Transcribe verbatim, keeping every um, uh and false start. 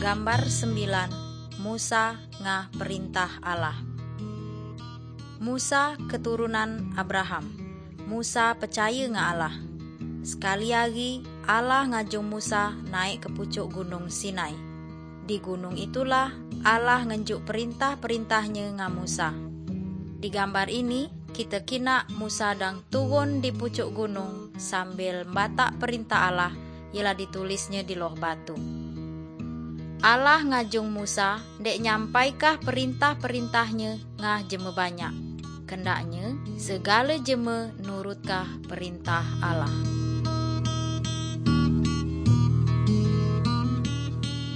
Gambar sembilan. Musa ngah perintah Allah. Musa keturunan Abraham. Musa percaya ngah Allah. Sekali lagi Allah ngajung Musa naik ke pucuk gunung Sinai. Di gunung itulah Allah ngenjuk perintah-perintahnya ngah Musa. Di gambar ini kita kina Musa dang turun di pucuk gunung sambil batak perintah Allah ialah ditulisnya di loh batu. Allah ngajung Musa dek nyampaikah perintah-perintahnya ngah jeme banyak. Kendaknya segala jeme nurutkah perintah Allah.